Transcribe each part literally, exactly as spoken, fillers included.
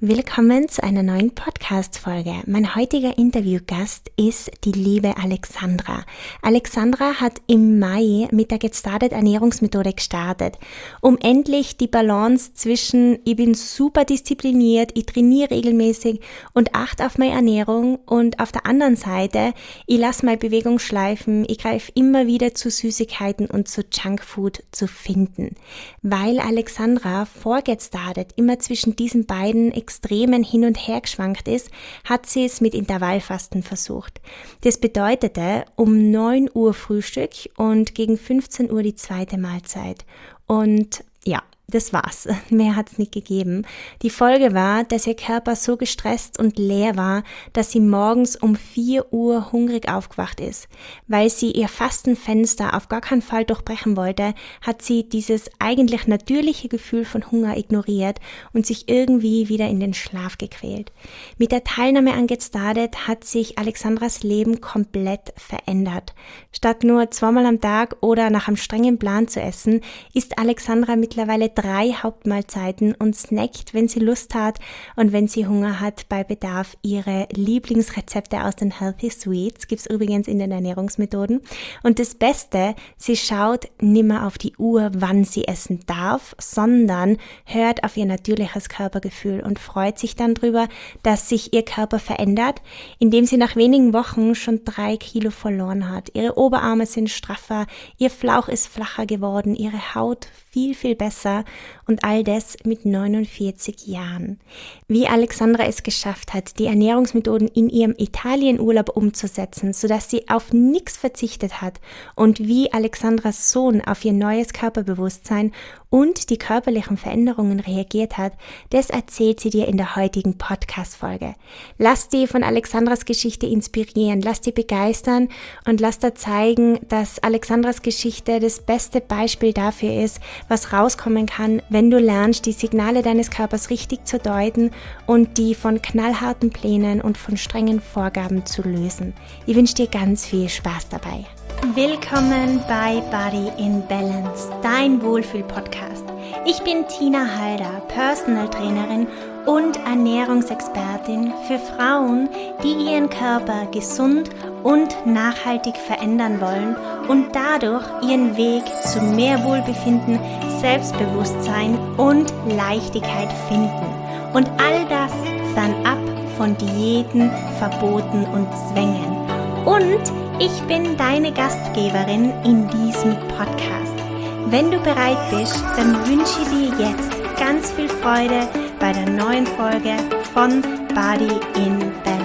Willkommen zu einer neuen Podcast-Folge. Mein heutiger Interviewgast ist die liebe Alexandra. Alexandra hat im Mai mit der Get Started Ernährungsmethode gestartet, um endlich die Balance zwischen ich bin super diszipliniert, ich trainiere regelmäßig und achte auf meine Ernährung und auf der anderen Seite, ich lasse meine Bewegung schleifen, ich greife immer wieder zu Süßigkeiten und zu Junkfood zu finden. Weil Alexandra vor Get Started immer zwischen diesen beiden Extremen hin und her geschwankt ist, hat sie es mit Intervallfasten versucht. Das bedeutete um neun Uhr Frühstück und gegen fünfzehn Uhr die zweite Mahlzeit. Und ja, das war's. Mehr hat's nicht gegeben. Die Folge war, dass ihr Körper so gestresst und leer war, dass sie morgens um vier Uhr hungrig aufgewacht ist. Weil sie ihr Fastenfenster auf gar keinen Fall durchbrechen wollte, hat sie dieses eigentlich natürliche Gefühl von Hunger ignoriert und sich irgendwie wieder in den Schlaf gequält. Mit der Teilnahme an Get Started hat sich Alexandras Leben komplett verändert. Statt nur zweimal am Tag oder nach einem strengen Plan zu essen, isst Alexandra mittlerweile drei Hauptmahlzeiten und snackt, wenn sie Lust hat und wenn sie Hunger hat, bei Bedarf ihre Lieblingsrezepte aus den Healthy Sweets, gibt's übrigens in den Ernährungsmethoden. Und das Beste, sie schaut nimmer auf die Uhr, wann sie essen darf, sondern hört auf ihr natürliches Körpergefühl und freut sich dann drüber, dass sich ihr Körper verändert, indem sie nach wenigen Wochen schon drei Kilo verloren hat. Ihre Oberarme sind straffer, ihr Flauch ist flacher geworden, ihre Haut viel, viel besser und all das mit neunundvierzig Jahren. Wie Alexandra es geschafft hat, die Ernährungsmethoden in ihrem Italienurlaub umzusetzen, sodass sie auf nichts verzichtet hat und wie Alexandras Sohn auf ihr neues Körperbewusstsein und die körperlichen Veränderungen reagiert hat, das erzählt sie dir in der heutigen Podcast-Folge. Lass dich von Alexandras Geschichte inspirieren, lass dich begeistern und lass dir zeigen, dass Alexandras Geschichte das beste Beispiel dafür ist, was rauskommen kann, wenn du lernst, die Signale deines Körpers richtig zu deuten und die von knallharten Plänen und von strengen Vorgaben zu lösen. Ich wünsche dir ganz viel Spaß dabei. Willkommen bei Body in Balance, dein Wohlfühl-Podcast. Ich bin Tina Halder, Personal Trainerin und Ernährungsexpertin für Frauen, die ihren Körper gesund und nachhaltig verändern wollen und dadurch ihren Weg zu mehr Wohlbefinden, Selbstbewusstsein und Leichtigkeit finden. Und all das fernab von Diäten, Verboten und Zwängen. Und ich bin deine Gastgeberin in diesem Podcast. Wenn du bereit bist, dann wünsche ich dir jetzt ganz viel Freude bei der neuen Folge von Body in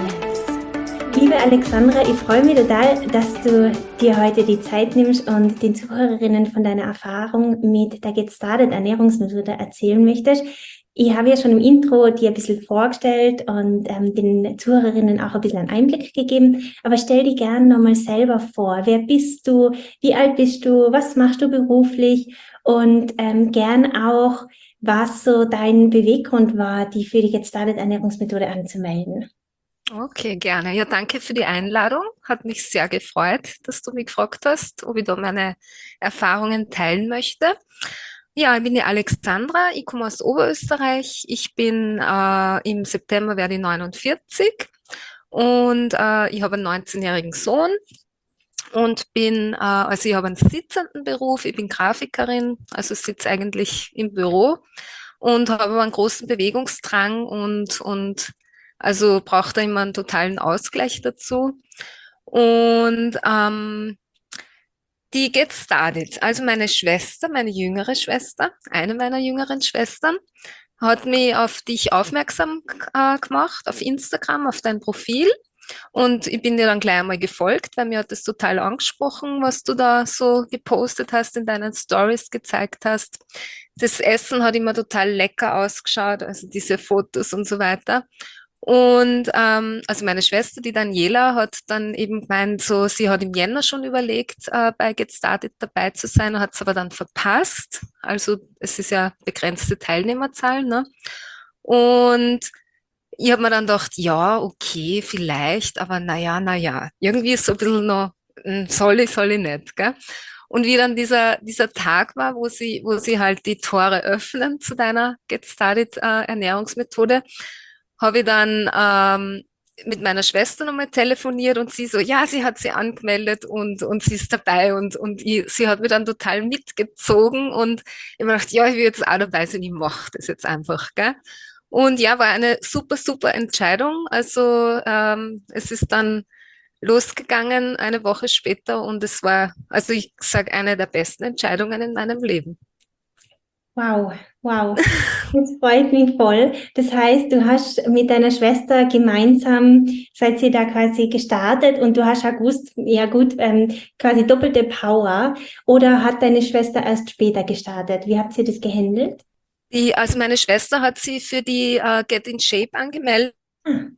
Balance. Liebe Alexandra, ich freue mich total, dass du dir heute die Zeit nimmst und den Zuhörerinnen von deiner Erfahrung mit der Get Started Ernährungsmethode erzählen möchtest. Ich habe ja schon im Intro dir ein bisschen vorgestellt und ähm, den Zuhörerinnen auch ein bisschen einen Einblick gegeben, aber stell dich gerne nochmal selber vor. Wer bist du? Wie alt bist du? Was machst du beruflich? Und ähm, gern auch, was so dein Beweggrund war, die für die Get Started Ernährungsmethode anzumelden. Okay, gerne. Ja, danke für die Einladung. Hat mich sehr gefreut, dass du mich gefragt hast, ob ich da meine Erfahrungen teilen möchte. Ja, ich bin die Alexandra, ich komme aus Oberösterreich. Ich bin äh, im September werde ich neunundvierzig und äh, ich habe einen neunzehnjährigen Sohn und bin, äh, also ich habe einen sitzenden Beruf, ich bin Grafikerin, also sitze eigentlich im Büro und habe aber einen großen Bewegungsdrang und, und also brauche da immer einen totalen Ausgleich dazu. Und ähm, die Get Started, also meine Schwester, meine jüngere Schwester, eine meiner jüngeren Schwestern, hat mich auf dich aufmerksam äh, gemacht, auf Instagram, auf dein Profil. Und ich bin dir dann gleich einmal gefolgt, weil mir hat das total angesprochen, was du da so gepostet hast, in deinen Stories gezeigt hast. Das Essen hat immer total lecker ausgeschaut, also diese Fotos und so weiter. Und ähm, also meine Schwester, die Daniela, hat dann eben gemeint, so, sie hat im Jänner schon überlegt, äh, bei Get Started dabei zu sein, hat es aber dann verpasst. Also es ist ja begrenzte Teilnehmerzahl, ne? Und ich habe mir dann gedacht, ja, okay, vielleicht, aber naja, naja, irgendwie ist so ein bisschen noch, hm, soll ich, soll ich nicht, gell? Und wie dann dieser, dieser Tag war, wo sie, wo sie halt die Tore öffnen zu deiner Get Started äh, Ernährungsmethode, habe ich dann ähm, mit meiner Schwester nochmal telefoniert und sie so, ja, sie hat sie angemeldet und, und sie ist dabei und, und ich, sie hat mich dann total mitgezogen und ich habe gedacht, ja, ich will jetzt auch dabei sein, ich mache das jetzt einfach, gell? Und ja, war eine super, super Entscheidung. Also ähm, es ist dann losgegangen eine Woche später und es war, also ich sage, eine der besten Entscheidungen in meinem Leben. Wow, wow. Das freut mich voll. Das heißt, du hast mit deiner Schwester gemeinsam, seid ihr da quasi gestartet und du hast ja gewusst, ja gut, ähm, quasi doppelte Power. Oder hat deine Schwester erst später gestartet? Wie habt ihr das gehandelt? Die, also meine Schwester hat sie für die äh, Get in Shape angemeldet. Ah,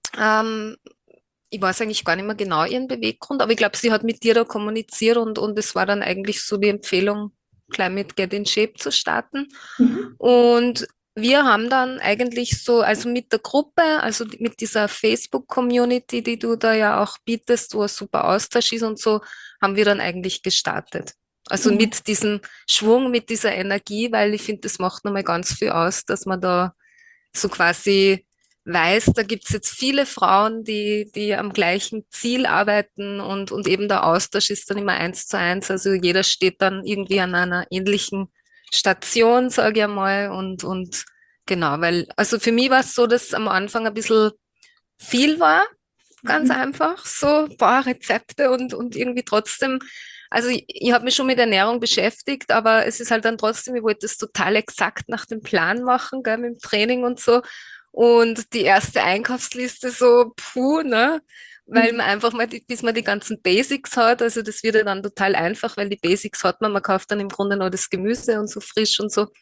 Ähm, ich weiß eigentlich gar nicht mehr genau ihren Beweggrund, aber ich glaube, sie hat mit dir da kommuniziert und, und es war dann eigentlich so die Empfehlung, gleich mit Get in Shape zu starten. mhm. Und wir haben dann eigentlich so, also mit der Gruppe, also mit dieser Facebook-Community, die du da ja auch bietest, wo ein super Austausch ist und so, haben wir dann eigentlich gestartet. Also Ja. mit diesem Schwung, mit dieser Energie, weil ich finde, das macht nochmal ganz viel aus, dass man da so quasi weiß, da gibt's jetzt viele Frauen, die, die am gleichen Ziel arbeiten und, und eben der Austausch ist dann immer eins zu eins. Also jeder steht dann irgendwie an einer ähnlichen Station, sage ich einmal. Und, und genau, weil, also für mich war es so, dass am Anfang ein bisschen viel war, ganz Mhm. einfach, so ein paar Rezepte und, und irgendwie trotzdem, also ich, ich habe mich schon mit Ernährung beschäftigt, aber es ist halt dann trotzdem, ich wollte das total exakt nach dem Plan machen, gell, mit dem Training und so. Und die erste Einkaufsliste so, puh, ne? Weil man einfach mal, die, bis man die ganzen Basics hat, also das wird ja dann total einfach, weil die Basics hat man, man kauft dann im Grunde nur das Gemüse und so frisch und so.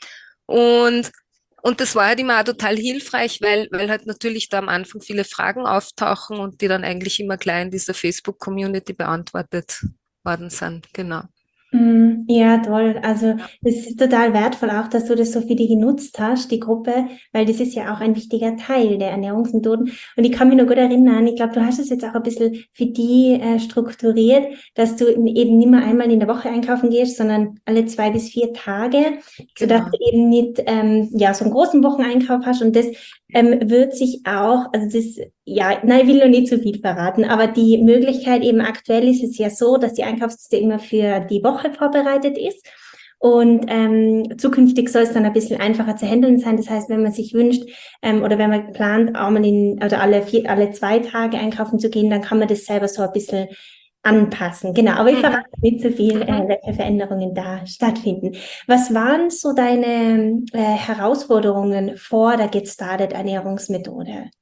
Und und das war halt immer auch total hilfreich, weil, weil halt natürlich da am Anfang viele Fragen auftauchen und die dann eigentlich immer gleich in dieser Facebook-Community beantwortet worden sind. Genau. Mm, ja, toll. Also Ja, es ist total wertvoll auch, dass du das so für dich genutzt hast, die Gruppe, weil das ist ja auch ein wichtiger Teil der Ernährungsmethoden. Und ich kann mich noch gut erinnern, ich glaube, du hast es jetzt auch ein bisschen für die äh, strukturiert, dass du eben nicht mehr einmal in der Woche einkaufen gehst, sondern alle zwei bis vier Tage, sodass genau. du eben nicht ähm, ja, so einen großen Wocheneinkauf hast. Und das ähm, wird sich auch, also das, ja, nein, ich will noch nicht zu viel verraten, aber die Möglichkeit eben aktuell ist es ja so, dass die Einkaufsliste immer für die Woche vorbereitet ist. Und ähm, zukünftig soll es dann ein bisschen einfacher zu handeln sein. Das heißt, wenn man sich wünscht ähm, oder wenn man plant, auch mal in oder alle vier, alle zwei Tage einkaufen zu gehen, dann kann man das selber so ein bisschen anpassen. Genau, aber ich Mhm. verrate nicht so viel, äh, Mhm. welche Veränderungen da stattfinden. Was waren so deine äh, Herausforderungen vor der Get Started Ernährungsmethode?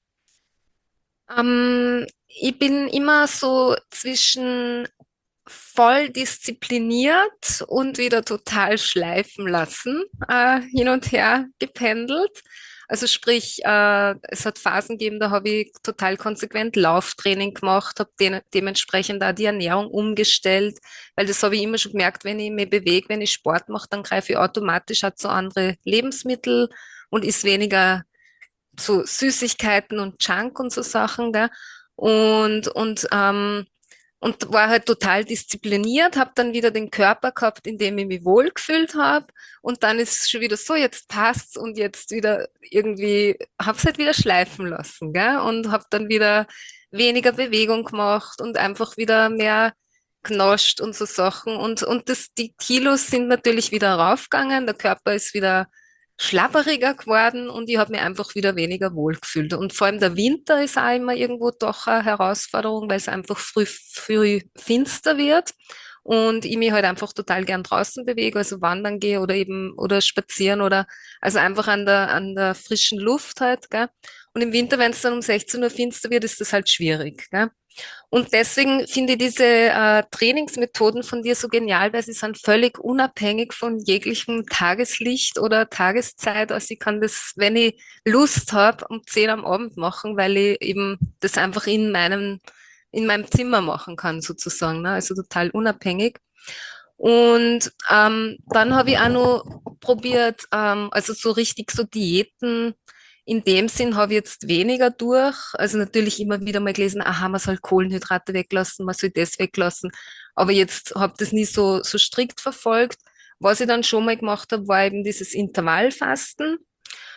Ähm, ich bin immer so zwischen voll diszipliniert und wieder total schleifen lassen, äh, hin und her gependelt. Also sprich, äh, es hat Phasen gegeben, da habe ich total konsequent Lauftraining gemacht, habe de dementsprechend auch die Ernährung umgestellt, weil das habe ich immer schon gemerkt, wenn ich mich bewege, wenn ich Sport mache, dann greife ich automatisch auch zu andere Lebensmittel und ist weniger so Süßigkeiten und Junk und so Sachen, gell? Und, und ähm, und war halt total diszipliniert, habe dann wieder den Körper gehabt, in dem ich mich wohlgefühlt habe. Und dann ist es schon wieder so, jetzt passt's und jetzt wieder irgendwie, habe es halt wieder schleifen lassen, gell? Und habe dann wieder weniger Bewegung gemacht und einfach wieder mehr knoscht und so Sachen. Und, und das, die Kilos sind natürlich wieder raufgegangen, der Körper ist wieder schlapperiger geworden und ich habe mich einfach wieder weniger wohl gefühlt. Und vor allem der Winter ist auch immer irgendwo doch eine Herausforderung, weil es einfach früh, früh finster wird und ich mich halt einfach total gern draußen bewege, also wandern gehe oder eben oder spazieren oder also einfach an der, an der frischen Luft halt, gell? Und im Winter, wenn es dann um sechzehn Uhr finster wird, ist das halt schwierig, gell? Und deswegen finde ich diese äh, Trainingsmethoden von dir so genial, weil sie sind völlig unabhängig von jeglichem Tageslicht oder Tageszeit. Also ich kann das, wenn ich Lust habe, um zehn am Abend machen, weil ich eben das einfach in meinem, in meinem Zimmer machen kann, sozusagen. Ne? Also total unabhängig. Und ähm, dann habe ich auch noch probiert, ähm, also so richtig so Diäten. In dem Sinn habe ich jetzt weniger durch. Also natürlich immer wieder mal gelesen, aha, man soll Kohlenhydrate weglassen, man soll das weglassen. Aber jetzt habe ich das nie so, so strikt verfolgt. Was ich dann schon mal gemacht habe, war eben dieses Intervallfasten.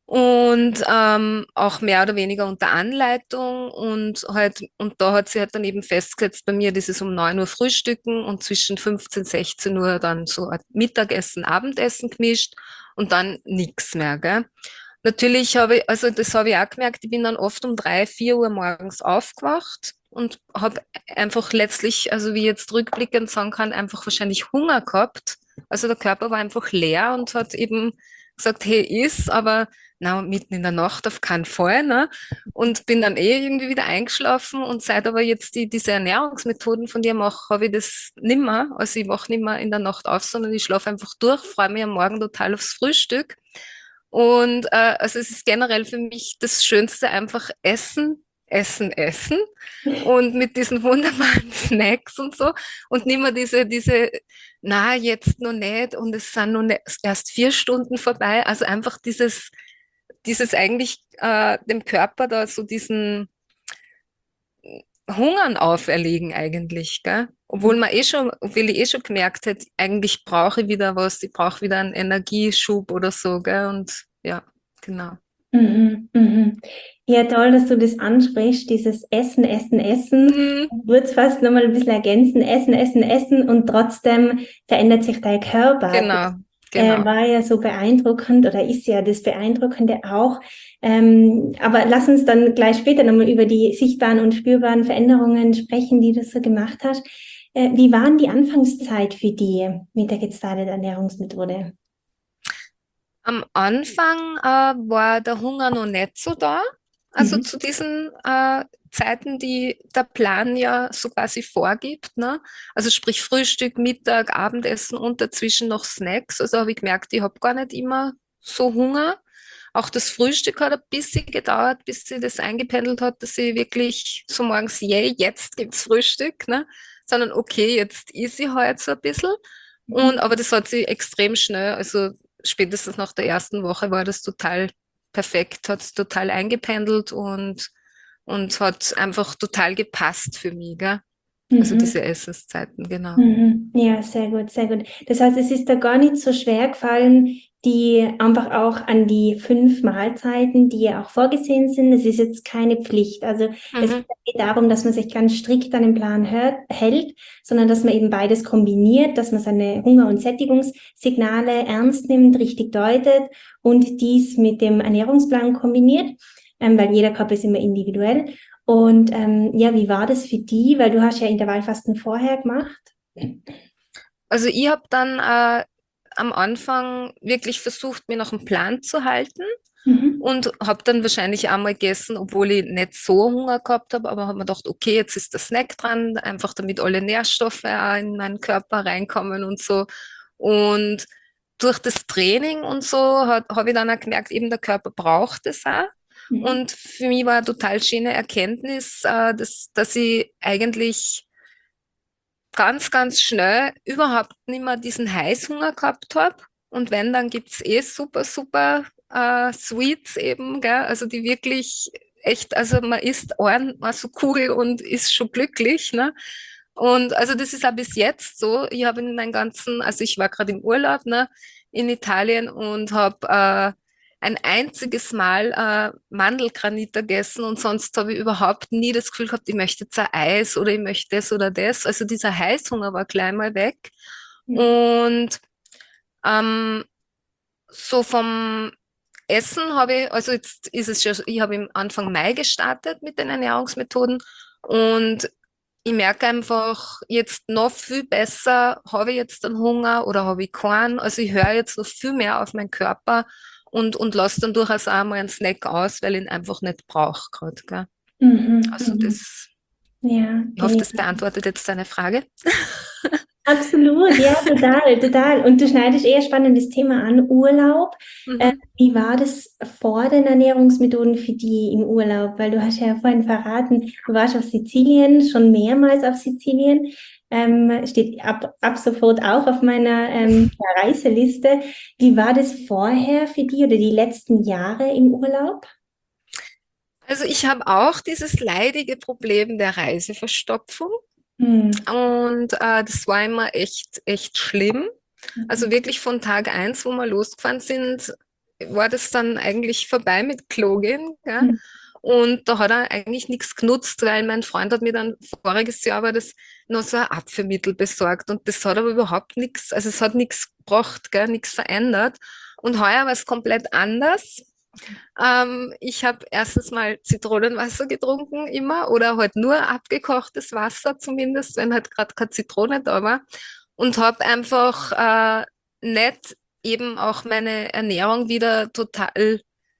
Und ähm, auch mehr oder weniger unter Anleitung und halt, und da hat sie halt dann eben festgesetzt bei mir dieses um neun Uhr Frühstücken und zwischen fünfzehn, sechzehn Uhr dann so ein Mittagessen, Abendessen gemischt und dann nichts mehr, gell? Natürlich habe ich, also das habe ich auch gemerkt, ich bin dann oft um drei, vier Uhr morgens aufgewacht und habe einfach letztlich, also wie ich jetzt rückblickend sagen kann, einfach wahrscheinlich Hunger gehabt. Also der Körper war einfach leer und hat eben gesagt, hey, iss, aber na, mitten in der Nacht auf keinen Fall, ne? Und bin dann eh irgendwie wieder eingeschlafen und seit aber jetzt die, diese Ernährungsmethoden von dir mache, habe ich das nimmer. Also ich wache nicht mehr in der Nacht auf, sondern ich schlafe einfach durch, freue mich am Morgen total aufs Frühstück. Und äh, also es ist generell für mich das Schönste einfach Essen, Essen, Essen und mit diesen wunderbaren Snacks und so und nicht mehr diese, diese, na, jetzt noch nicht und es sind noch nicht, erst vier Stunden vorbei. Also einfach dieses, dieses eigentlich äh, dem Körper da so diesen Hungern auferlegen eigentlich, gell? Obwohl man eh schon, obwohl ich eh schon gemerkt hätte, eigentlich brauche ich wieder was, ich brauche wieder einen Energieschub oder so, gell? Und ja, genau. Mhm, mhm. Ja, toll, dass du das ansprichst, dieses Essen, Essen, Essen. Mhm, Ich würde es fast nochmal ein bisschen ergänzen, Essen, Essen, Essen und trotzdem verändert sich dein Körper. Das genau, äh, genau. war ja so beeindruckend oder ist ja das Beeindruckende auch. Ähm, aber lass uns dann gleich später nochmal über die sichtbaren und spürbaren Veränderungen sprechen, die du so gemacht hast. Äh, wie waren die Anfangszeit für die mit der Gestarted Ernährungsmethode? Am Anfang äh, war der Hunger noch nicht so da. Also Mhm. zu diesen äh, Zeiten, die der Plan ja so quasi vorgibt, ne? Also sprich Frühstück, Mittag, Abendessen und dazwischen noch Snacks. Also habe ich gemerkt, ich habe gar nicht immer so Hunger. Auch das Frühstück hat ein bisschen gedauert, bis sie das eingependelt hat, dass sie wirklich so morgens, yay, jetzt gibt's Frühstück, ne? Sondern okay, jetzt ist sie halt so ein bisschen. Und, aber das hat sie extrem schnell, also spätestens nach der ersten Woche war das total perfekt, hat es total eingependelt und, und hat einfach total gepasst für mich, gell? Also Mhm. diese Essenszeiten, genau. Mhm. Ja, sehr gut, sehr gut. Das heißt, es ist da gar nicht so schwer gefallen, die einfach auch an die fünf Mahlzeiten, die ja auch vorgesehen sind. Es ist jetzt keine Pflicht. Also es Mhm. geht nicht darum, dass man sich ganz strikt an den Plan hört, hält, sondern dass man eben beides kombiniert, dass man seine Hunger- und Sättigungssignale ernst nimmt, richtig deutet und dies mit dem Ernährungsplan kombiniert, ähm, weil jeder Körper ist immer individuell. Und ähm, ja, wie war das für die? Weil du hast ja Intervallfasten vorher gemacht. Also ich habe dann äh, am Anfang wirklich versucht, mir noch einen Plan zu halten Mhm. und habe dann wahrscheinlich einmal gegessen, obwohl ich nicht so Hunger gehabt habe, aber habe mir gedacht, okay, jetzt ist der Snack dran, einfach damit alle Nährstoffe auch in meinen Körper reinkommen und so. Und durch das Training und so habe ich dann auch gemerkt, eben der Körper braucht es auch. Mhm. Und für mich war eine total schöne Erkenntnis, äh, dass, dass ich eigentlich ganz, ganz schnell überhaupt nicht mehr diesen Heißhunger gehabt habe. Und wenn, dann gibt's eh super, super äh, Sweets eben, gell? Also die wirklich echt, also man isst ein, so Kugel und ist schon glücklich, ne? Und also das ist auch bis jetzt so. Ich habe in meinen ganzen, also ich war gerade im Urlaub, ne, in Italien und habe äh, ein einziges Mal äh, Mandelgranit gegessen und sonst habe ich überhaupt nie das Gefühl gehabt, ich möchte jetzt ein Eis oder ich möchte das oder das. Also dieser Heißhunger war gleich mal weg. Mhm. Und ähm, so vom Essen habe ich, also jetzt ist es schon, ich habe im Anfang Mai gestartet mit den Ernährungsmethoden und ich merke einfach jetzt noch viel besser, habe ich jetzt einen Hunger oder habe ich keinen. Also ich höre jetzt noch viel mehr auf meinen Körper und, und lasse dann durchaus auch mal einen Snack aus, weil ich ihn einfach nicht brauche gerade, gell? Mhm. Also Mhm. das, Ja, ich hoffe, genial. das beantwortet jetzt deine Frage. Absolut, ja, total, total. Und du schneidest eher spannendes Thema an, Urlaub. Äh, Mhm. wie war das vor den Ernährungsmethoden für die im Urlaub? Weil du hast ja vorhin verraten, du warst auf Sizilien, schon mehrmals auf Sizilien. Ähm, steht ab, ab sofort auch auf meiner ähm, Reiseliste. Wie war das vorher für die oder die letzten Jahre im Urlaub? Also ich habe auch dieses leidige Problem der Reiseverstopfung Hm. und äh, das war immer echt, echt schlimm. Also Mhm. wirklich von Tag eins, wo wir losgefahren sind, war das dann eigentlich vorbei mit Klo gehen, gell? Mhm. Und da hat er eigentlich nichts genutzt, weil mein Freund hat mir dann voriges Jahr war das noch so ein Abführmittel besorgt und das hat aber überhaupt nichts, also es hat nichts gebracht, gell, nichts verändert. Und heuer war es komplett anders. Ähm, ich habe erstens mal Zitronenwasser getrunken immer oder halt nur abgekochtes Wasser zumindest, wenn halt gerade keine Zitrone da war. Und habe einfach äh, nicht eben auch meine Ernährung wieder total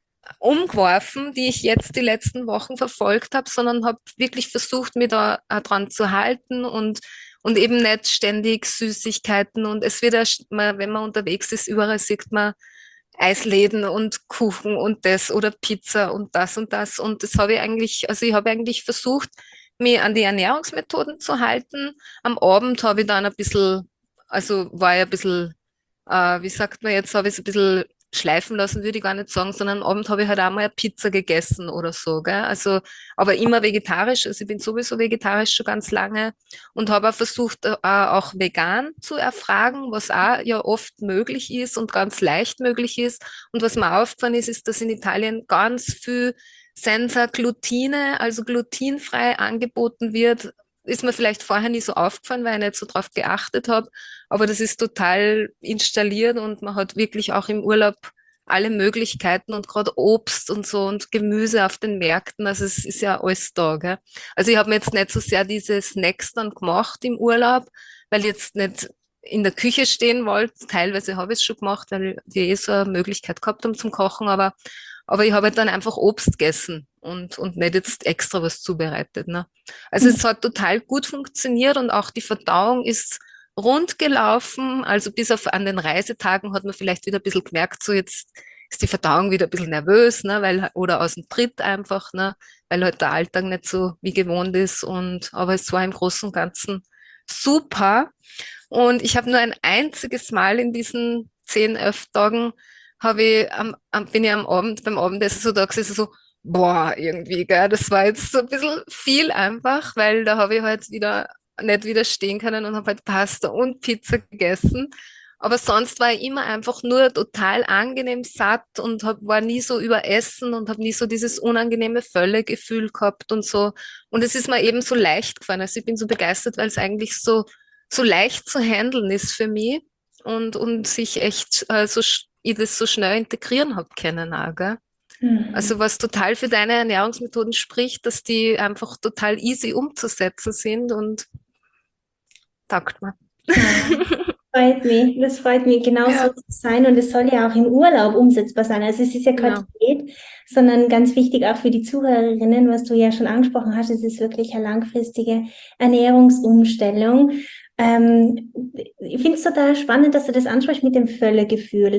umgeworfen, die ich jetzt die letzten Wochen verfolgt habe, sondern habe wirklich versucht, mich da äh, dran zu halten und, und eben nicht ständig Süßigkeiten. Und es wird erst mal, wenn man unterwegs ist, überall sieht man Eisläden und Kuchen und das oder Pizza und das und das. Und das habe ich eigentlich, also ich habe eigentlich versucht, mich an die Ernährungsmethoden zu halten. Am Abend habe ich dann ein bisschen, also war ich ein bisschen, äh, wie sagt man jetzt, habe ich es ein bisschen schleifen lassen, würde ich gar nicht sagen, sondern am Abend habe ich halt auch mal eine Pizza gegessen oder so, gell? Also, aber immer vegetarisch. Also ich bin sowieso vegetarisch schon ganz lange und habe auch versucht, äh, auch vegan zu erfragen, was auch ja oft möglich ist und ganz leicht möglich ist. Und was mir aufgefallen ist, ist, dass in Italien ganz viel Senza Glutine, also glutenfrei angeboten wird. Ist mir vielleicht vorher nie so aufgefallen, weil ich nicht so drauf geachtet habe. Aber das ist total installiert und man hat wirklich auch im Urlaub alle Möglichkeiten und gerade Obst und so und Gemüse auf den Märkten. Also es ist ja alles da, gell? Also ich habe mir jetzt nicht so sehr diese Snacks dann gemacht im Urlaub, weil ich jetzt nicht in der Küche stehen wollte. Teilweise habe ich es schon gemacht, weil wir eh so eine Möglichkeit gehabt haben zum Kochen, aber, aber ich habe halt dann einfach Obst gegessen und, und nicht jetzt extra was zubereitet, ne? Also es hat total gut funktioniert und auch die Verdauung ist rund gelaufen. Also bis auf an den Reisetagen hat man vielleicht wieder ein bisschen gemerkt, so jetzt ist die Verdauung wieder ein bisschen nervös, ne, weil, oder aus dem Tritt einfach, ne, weil halt der Alltag nicht so wie gewohnt ist. Und, aber es war im Großen und Ganzen super. Und ich habe nur ein einziges Mal in diesen zehn, elf Tagen habe ich am, am, bin ich am Abend, beim Abendessen so da gesessen, so, boah, irgendwie, gell, das war jetzt so ein bisschen viel einfach, weil da habe ich halt wieder nicht widerstehen können und habe halt Pasta und Pizza gegessen. Aber sonst war ich immer einfach nur total angenehm satt und hab, war nie so überessen und habe nie so dieses unangenehme Völlegefühl gehabt und so. Und es ist mir eben so leicht gefallen. Also ich bin so begeistert, weil es eigentlich so, so leicht zu handeln ist für mich und, und sich echt äh, so, sch- ich das so schnell integrieren habe können auch, gell? Mhm. Also was total für deine Ernährungsmethoden spricht, dass die einfach total easy umzusetzen sind und taugt mir. Ah, freut mich, das freut mich, genau so Ja, zu sein und es soll ja auch im Urlaub umsetzbar sein. Also es ist ja keine genau. Diät, sondern ganz wichtig auch für die Zuhörerinnen, was du ja schon angesprochen hast, es ist wirklich eine langfristige Ernährungsumstellung. Ähm, ich finde es total spannend, dass du das ansprichst mit dem Völlegefühl.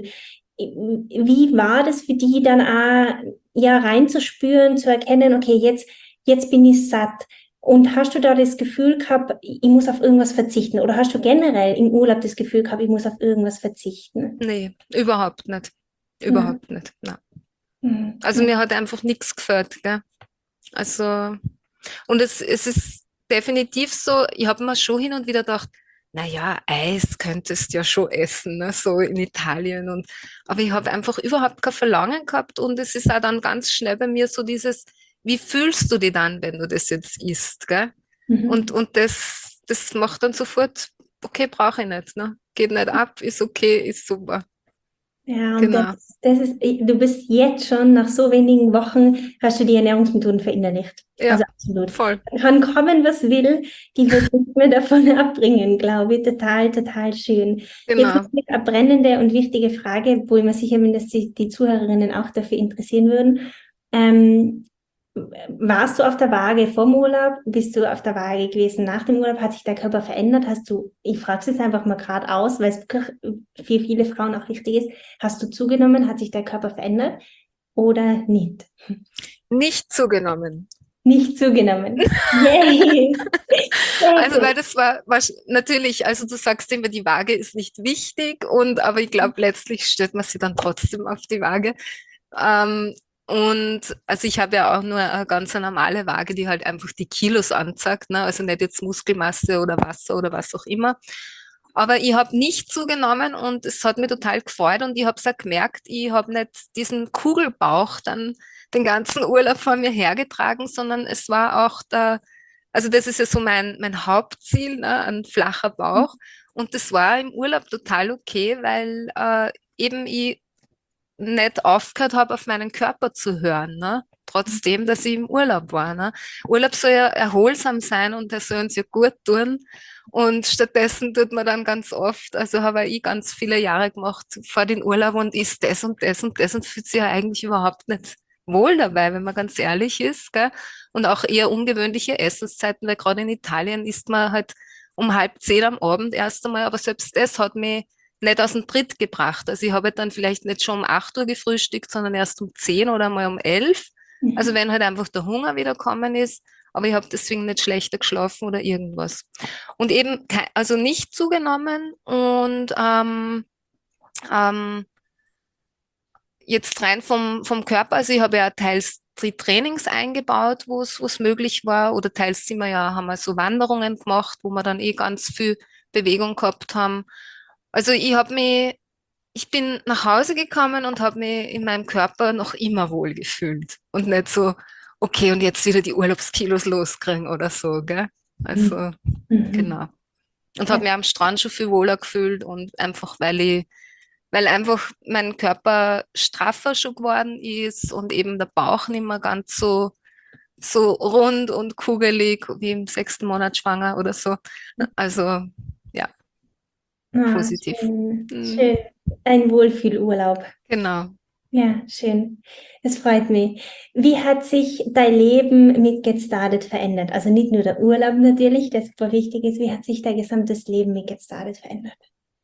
Wie war das für die dann auch, ja, reinzuspüren, zu erkennen, okay, jetzt, jetzt bin ich satt. Und hast du da das Gefühl gehabt, ich muss auf irgendwas verzichten? Oder hast du generell im Urlaub das Gefühl gehabt, ich muss auf irgendwas verzichten? Nee, überhaupt nicht. Mhm. Überhaupt nicht. Nein. Mhm. Also Ja. mir hat einfach nichts gefällt, gell? Also, und es, es ist definitiv so, ich habe mir schon hin und wieder gedacht, na ja, Eis könntest ja schon essen, ne, so in Italien. Und, aber ich habe einfach überhaupt kein Verlangen gehabt und es ist auch dann ganz schnell bei mir so dieses, wie fühlst du dich dann, wenn du das jetzt isst, gell? Und, Mhm. und das, das macht dann sofort, okay, brauche ich nicht, ne? Geht nicht ab, ist okay, ist super. Ja, und das, Genau. das ist, du bist jetzt schon nach so wenigen Wochen, hast du die Ernährungsmethoden verinnerlicht. Also Ja, absolut. voll. Kann kommen, was will, die wird nicht mehr davon abbringen, glaube ich. Total, total schön. Jetzt noch Genau. eine brennende und wichtige Frage, wo ich mir sicher bin, dass die, die Zuhörerinnen auch dafür interessieren würden. Ähm, Warst du auf der Waage vorm Urlaub? Bist du auf der Waage gewesen nach dem Urlaub? Hat sich der Körper verändert? Hast du, ich frage es jetzt einfach mal gerade aus, weil es wirklich für viele Frauen auch wichtig ist. Hast du zugenommen? Hat sich der Körper verändert oder nicht? Nicht zugenommen. Nicht zugenommen. Yay! Sehr Also, weil gut. das war, war sch- natürlich, also du sagst immer, die Waage ist nicht wichtig und, aber ich glaube, letztlich stellt man sie dann trotzdem auf die Waage. Ähm, und also ich habe ja auch nur eine ganz normale Waage, die halt einfach die Kilos anzeigt, ne? Also nicht jetzt Muskelmasse oder Wasser oder was auch immer. Aber ich habe nicht zugenommen und es hat mich total gefreut und ich habe es auch gemerkt, ich habe nicht diesen Kugelbauch dann den ganzen Urlaub vor mir hergetragen, sondern es war auch der, also das ist ja so mein, mein Hauptziel, ne, ein flacher Bauch. Und das war im Urlaub total okay, weil äh, eben ich nicht aufgehört habe, auf meinen Körper zu hören, ne? Trotzdem, dass ich im Urlaub war. Ne? Urlaub soll ja erholsam sein und der soll uns ja gut tun. Und stattdessen tut man dann ganz oft, also habe ich ganz viele Jahre gemacht vor den Urlaub und isst das und das und das und fühlt sich ja eigentlich überhaupt nicht wohl dabei, wenn man ganz ehrlich ist. Gell? Und auch eher ungewöhnliche Essenszeiten, weil gerade in Italien isst man halt um halb zehn am Abend erst einmal, aber selbst das hat mich nicht aus dem Tritt gebracht. Also ich habe halt dann vielleicht nicht schon um acht Uhr gefrühstückt, sondern erst um zehn oder mal um elf. Also Mhm. wenn halt einfach der Hunger wieder gekommen ist, aber ich habe deswegen nicht schlechter geschlafen oder irgendwas. Und eben, kei- also nicht zugenommen und ähm, ähm, jetzt rein vom, vom Körper, also ich habe ja teils die Trainings eingebaut, wo es wo es möglich war, oder teils sind wir ja, haben wir so Wanderungen gemacht, wo wir dann eh ganz viel Bewegung gehabt haben. Also ich habe mich ich bin nach Hause gekommen und habe mich in meinem Körper noch immer wohl gefühlt und nicht so, okay, und jetzt wieder die Urlaubskilos loskriegen oder so, gell? Also, Mhm. genau. Und habe Ja. mich am Strand schon viel wohler gefühlt und einfach, weil ich, weil einfach mein Körper straffer schon geworden ist und eben der Bauch nicht mehr ganz so, so rund und kugelig wie im sechsten Monat schwanger oder so. Also, ja, Ah, positiv. schön, Mhm, schön. Ein Wohlfühlurlaub. genau. Ja, schön. Es freut mich. Wie hat sich dein Leben mit Get Started verändert? Also nicht nur der Urlaub natürlich, der super wichtig ist. Wie hat sich dein gesamtes Leben mit Get Started verändert?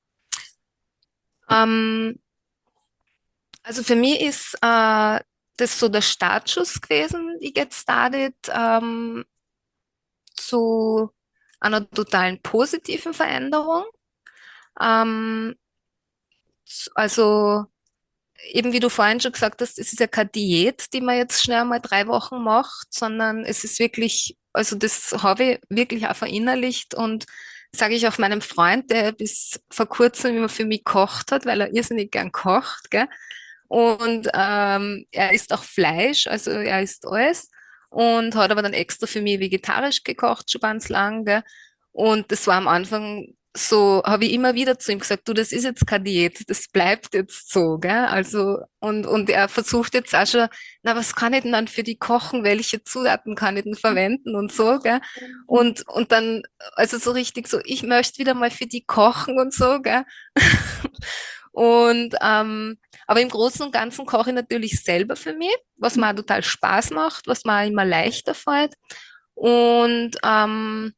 Ähm, Also für mich ist äh, das so der Startschuss gewesen, die Get Started, ähm, zu einer totalen positiven Veränderung. Ähm, z- also eben wie du vorhin schon gesagt hast, es ist ja keine Diät, die man jetzt schnell mal drei Wochen macht, sondern es ist wirklich, also das habe ich wirklich auch verinnerlicht und sage ich auch meinem Freund, der bis vor kurzem immer für mich gekocht hat, weil er irrsinnig gern kocht, gell? Und ähm, er isst auch Fleisch, also er isst alles und hat aber dann extra für mich vegetarisch gekocht, schon ganz lang, gell? Und das war am Anfang so, habe ich immer wieder zu ihm gesagt, du, das ist jetzt keine Diät, das bleibt jetzt so, gell? Also, und, und er versucht jetzt auch schon, na, was kann ich denn dann für die kochen? Welche Zutaten kann ich denn verwenden und so, gell? Und, und dann, also so richtig so, ich möchte wieder mal für die kochen und so, gell? Und ähm, aber im Großen und Ganzen koche ich natürlich selber für mich, was mir auch total Spaß macht, was mir auch immer leichter fällt. Und ähm,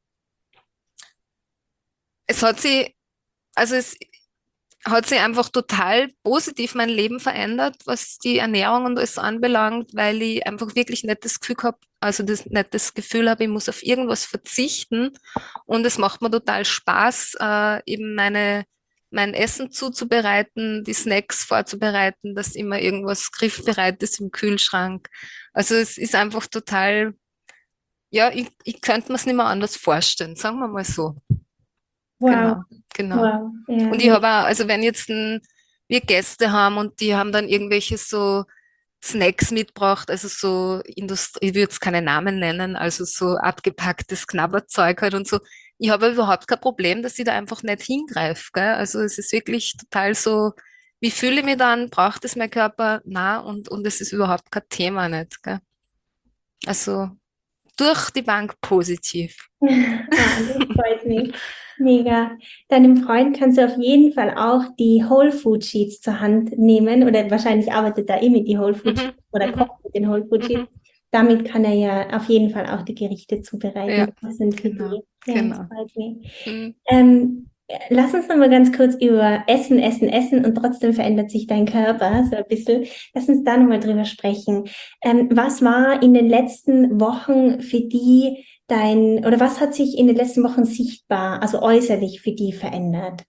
es hat sich, also es hat sich einfach total positiv mein Leben verändert, was die Ernährung und alles anbelangt, weil ich einfach wirklich nicht das Gefühl habe, also das, nicht das Gefühl habe, ich muss auf irgendwas verzichten. Und es macht mir total Spaß, äh, eben meine, mein Essen zuzubereiten, die Snacks vorzubereiten, dass immer irgendwas griffbereit ist im Kühlschrank. Also es ist einfach total, ja, ich, ich könnte mir es nicht mehr anders vorstellen, sagen wir mal so. Wow, Genau, genau. wow, ja, Und ich nee. habe auch, also wenn jetzt ein, wir Gäste haben und die haben dann irgendwelche so Snacks mitgebracht, also so Industrie, ich würde jetzt keine Namen nennen, also so abgepacktes Knabberzeug halt und so. Ich habe überhaupt kein Problem, dass ich da einfach nicht hingreife, gell? Also es ist wirklich total so, wie fühle ich mich dann? Braucht es mein Körper? Na, und, und es ist überhaupt kein Thema nicht, gell? Also durch die Bank positiv. Ah, das freut mich. Mega. Deinem Freund kannst du auf jeden Fall auch die Whole Food Sheets zur Hand nehmen oder wahrscheinlich arbeitet er eh mit die Whole Food Mhm, Sheets oder mhm, kocht mit den Whole Food Sheets. mhm. Damit kann er ja auf jeden Fall auch die Gerichte Ja, zubereiten, passend für genau, die. Ja, das genau. freut mich. Mhm. Ähm, lass uns noch mal ganz kurz über Essen, Essen, Essen und trotzdem verändert sich dein Körper so ein bisschen. Lass uns da noch mal drüber sprechen. Ähm, was war in den letzten Wochen für die dein, oder was hat sich in den letzten Wochen sichtbar, also äußerlich für die verändert?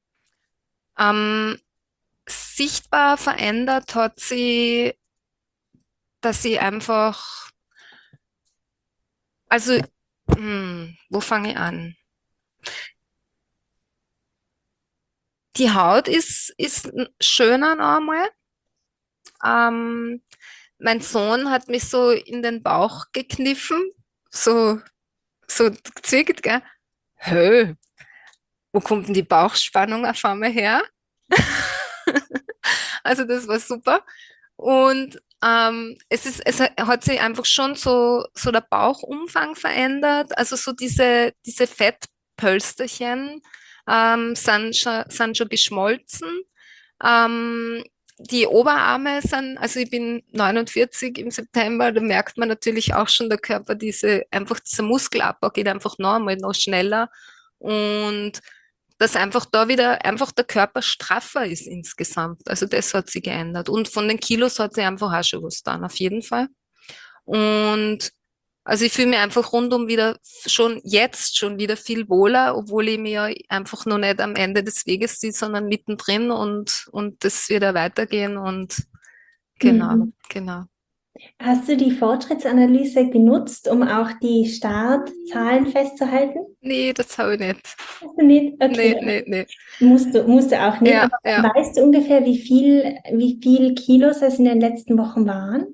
Ähm, sichtbar verändert hat sie, dass sie einfach, also, hm, wo fange ich an? die Haut ist, ist schöner noch einmal. Ähm, Mein Sohn hat mich so in den Bauch gekniffen, so, so gezwickt, gell? Hö, wo kommt denn die Bauchspannung auf einmal her? Also das war super. Und ähm, es ist, es hat sich einfach schon so, so der Bauchumfang verändert. Also so diese, diese Fettpölsterchen ähm, sind schon, sind schon geschmolzen. Ähm, Die Oberarme sind, also ich bin neunundvierzig im September, da merkt man natürlich auch schon, der Körper, diese, einfach dieser Muskelabbau geht einfach noch einmal noch schneller. Und dass einfach da wieder einfach der Körper straffer ist insgesamt. Also das hat sich geändert. Und von den Kilos hat sich einfach auch schon was getan, auf jeden Fall. Und also ich fühle mich einfach rundum wieder schon jetzt schon wieder viel wohler, obwohl ich mir ja einfach noch nicht am Ende des Weges sehe, sondern mittendrin und, und das wird ja weitergehen und genau, Mhm. genau. Hast du die Fortschrittsanalyse genutzt, um auch die Startzahlen festzuhalten? Nee, das habe ich nicht. Hast du nicht? Nee, Okay, nee, nee. musst du, musst du auch nicht. Ja, Aber ja. weißt du ungefähr, wie viel, wie viel Kilos es in den letzten Wochen waren?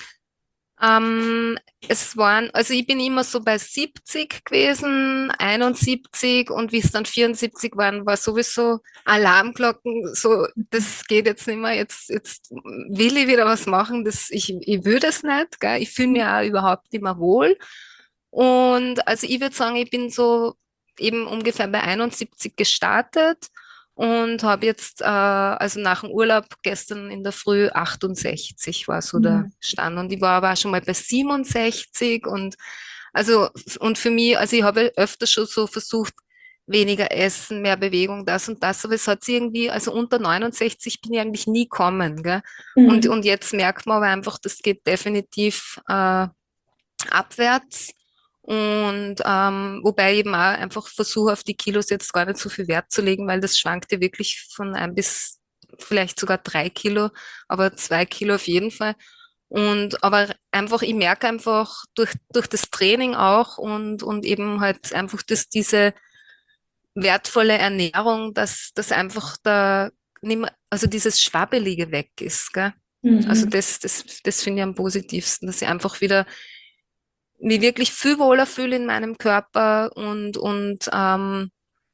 Ähm, Es waren, also ich bin immer so bei siebzig gewesen, einundsiebzig und wie es dann vierundsiebzig waren, war sowieso Alarmglocken, so, das geht jetzt nicht mehr, jetzt, jetzt will ich wieder was machen, das, ich, ich würde es nicht, gell? Ich fühle mich auch überhaupt nicht mehr wohl. Und also ich würde sagen, ich bin so eben ungefähr bei einundsiebzig gestartet und habe jetzt, äh, also nach dem Urlaub gestern in der Früh achtundsechzig war so der Mhm. Stand. Und ich war aber auch schon mal bei siebenundsechzig und also, und für mich, also ich habe öfter schon so versucht, weniger essen, mehr Bewegung, das und das, aber es hat sich irgendwie, also unter neunundsechzig bin ich eigentlich nie kommen, gell? Und, Mhm. und jetzt merkt man aber einfach, das geht definitiv äh, abwärts. Und ähm, wobei ich eben auch einfach versuche, auf die Kilos jetzt gar nicht so viel Wert zu legen, weil das schwankte wirklich von ein bis vielleicht sogar drei Kilo, aber zwei Kilo auf jeden Fall. Und aber einfach, ich merke einfach durch, durch das Training auch und, und eben halt einfach, dass diese wertvolle Ernährung, dass das einfach da nicht mehr, also dieses Schwabbelige weg ist, gell? Also Mhm. das, das, das finde ich am positivsten, dass ich einfach wieder mich wirklich viel wohler fühle in meinem Körper und, und ähm,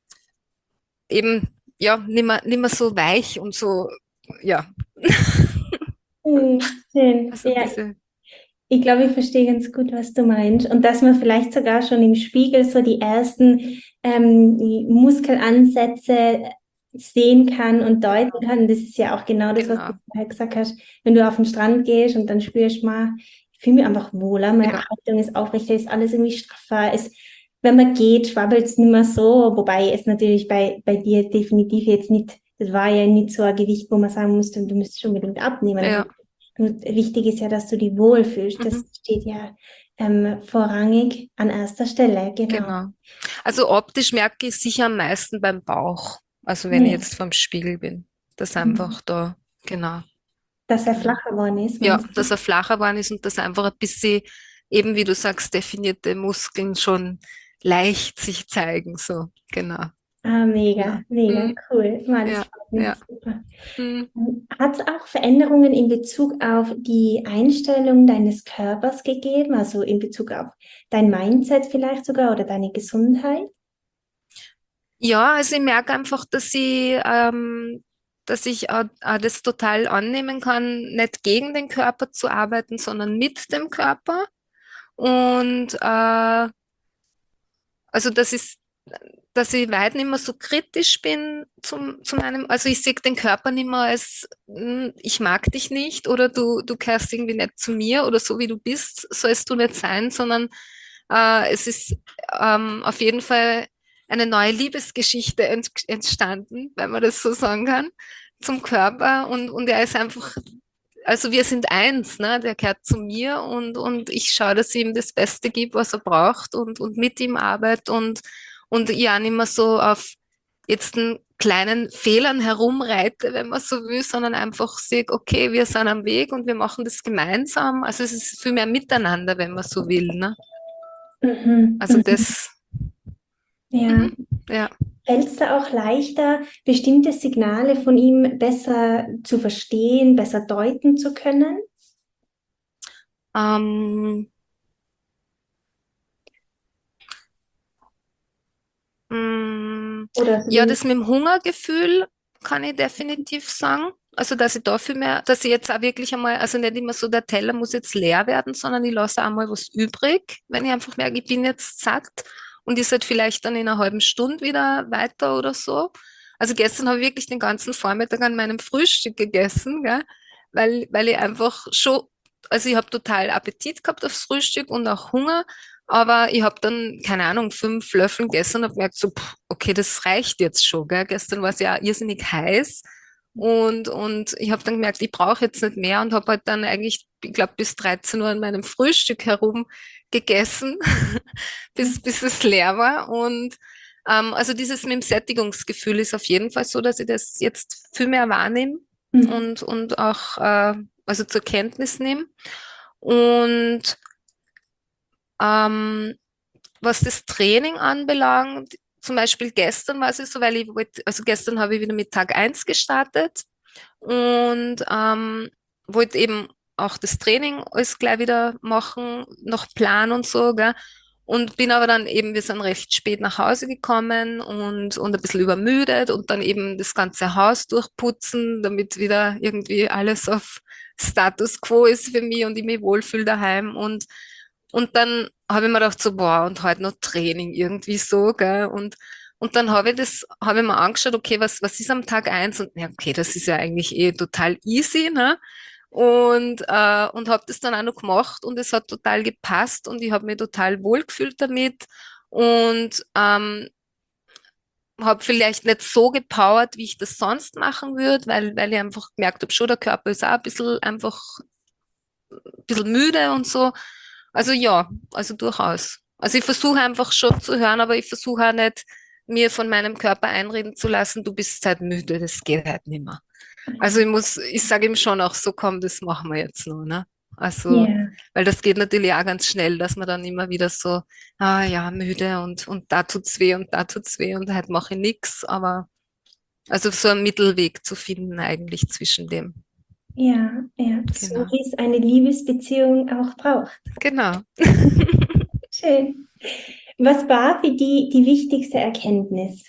eben, ja, nicht mehr, nicht mehr so weich und so, ja, Mhm. Schön. also Ja, diese, ich glaube, ich verstehe ganz gut, was du meinst. Und dass man vielleicht sogar schon im Spiegel so die ersten ähm, die Muskelansätze sehen kann und deuten genau, kann. Das ist ja auch genau das, was du genau, vorher gesagt hast. Wenn du auf den Strand gehst und dann spürst du mal, ich fühle mich einfach wohler, meine ja, Haltung ist aufrechter, ist alles irgendwie straffer. Es, wenn man geht, schwabbelt es nicht mehr so. Wobei es natürlich bei, bei dir definitiv jetzt nicht, das war ja nicht so ein Gewicht, wo man sagen musste, du müsstest unbedingt abnehmen. Also ja, und wichtig ist ja, dass du dich wohlfühlst. mhm, Das steht ja ähm, vorrangig an erster Stelle, genau. genau. Also optisch merke ich sicher am meisten beim Bauch, also wenn ich Ja. jetzt vorm Spiegel bin, das Mhm. einfach da, genau, Dass er genau. flacher geworden ist, Ja, meinst dass du? er flacher geworden ist und dass einfach ein bisschen, eben wie du sagst, definierte Muskeln schon leicht sich zeigen, so, genau. Ah, Genau. mega, mega Mhm. cool. Mal, das Ja, freut ja. mich super. Mhm. Hat es auch Veränderungen in Bezug auf die Einstellung deines Körpers gegeben, also in Bezug auf dein Mindset vielleicht sogar oder deine Gesundheit? Ja, also ich merke einfach, dass ich, ähm, dass ich auch, auch das total annehmen kann, nicht gegen den Körper zu arbeiten, sondern mit dem Körper. Und äh, also das ist, dass ich weit nicht mehr so kritisch bin zum, zu meinem, also ich sehe den Körper nicht mehr als, hm, ich mag dich nicht oder du, du gehörst irgendwie nicht zu mir oder so wie du bist, sollst du nicht sein, sondern äh, es ist ähm, auf jeden Fall eine neue Liebesgeschichte ent entstanden, wenn man das so sagen kann, zum Körper und, und er ist einfach, also wir sind eins, ne? Der gehört zu mir und, und ich schaue, dass ich ihm das Beste gebe, was er braucht und, und mit ihm arbeite und, und ja nicht mehr so auf jetzt einen kleinen Fehlern herumreite, wenn man so will, sondern einfach sehe, okay, wir sind am Weg und wir machen das gemeinsam. Also es ist viel mehr miteinander, wenn man so will, ne? Mhm, Also mhm. das, Ja. mhm, ja, fällt es da auch leichter, bestimmte Signale von ihm besser zu verstehen, besser deuten zu können? Ähm, Mm, Oder so Ja, wie, das mit dem Hungergefühl kann ich definitiv sagen. Also, dass ich dafür mehr, dass ich jetzt auch wirklich einmal, also nicht immer so, der Teller muss jetzt leer werden, sondern ich lasse auch mal was übrig, wenn ich einfach merke, ich bin jetzt satt und ich sollte vielleicht dann in einer halben Stunde wieder weiter oder so. Also gestern habe ich wirklich den ganzen Vormittag an meinem Frühstück gegessen, gell? Weil, weil ich einfach schon, also ich habe total Appetit gehabt aufs Frühstück und auch Hunger. Aber ich habe dann, keine Ahnung, fünf Löffel gegessen und habe gemerkt, so, pff, okay, das reicht jetzt schon. Gell? Gestern war es ja irrsinnig heiß und, und ich habe dann gemerkt, ich brauche jetzt nicht mehr und habe halt dann eigentlich, ich glaube, bis dreizehn Uhr an meinem Frühstück herum gegessen, bis, bis es leer war. Und ähm, also dieses mit dem Sättigungsgefühl ist auf jeden Fall so, dass ich das jetzt viel mehr wahrnehme mhm. und, und auch äh, also zur Kenntnis nehme. Und ähm, was das Training anbelangt, zum Beispiel gestern war es so, weil ich wollte, also gestern habe ich wieder mit Tag eins gestartet und ähm, wollte eben auch das Training alles gleich wieder machen, nach Plan und so, gell? Und bin aber dann eben, wir sind recht spät nach Hause gekommen und, und ein bisschen übermüdet und dann eben das ganze Haus durchputzen, damit wieder irgendwie alles auf Status quo ist für mich und ich mich wohlfühle daheim. Und, und dann habe ich mir gedacht, so, boah, und heute noch Training irgendwie so, gell? Und, und dann habe ich das, habe ich mir angeschaut, okay, was, was ist am Tag eins? Und ja, okay, das ist ja eigentlich eh total easy, ne? Und, äh, und habe das dann auch noch gemacht und es hat total gepasst und ich habe mich total wohlgefühlt damit und ähm, habe vielleicht nicht so gepowert, wie ich das sonst machen würde, weil, weil ich einfach gemerkt habe, schon der Körper ist auch ein bisschen einfach ein bisschen müde und so. Also ja, also durchaus. Also ich versuche einfach schon zu hören, aber ich versuche auch nicht, mir von meinem Körper einreden zu lassen, du bist halt müde, das geht halt nicht mehr. Also ich muss, ich sage ihm schon auch so, komm, das machen wir jetzt nur, ne? Also, Ja, weil das geht natürlich auch ganz schnell, dass man dann immer wieder so, ah ja, müde und, und da tut's weh und da tut's weh und halt mache ich nix, aber also so einen Mittelweg zu finden eigentlich zwischen dem. ja, ja, so Genau. wie es eine Liebesbeziehung auch braucht. Genau. Schön. Was war für die die wichtigste Erkenntnis?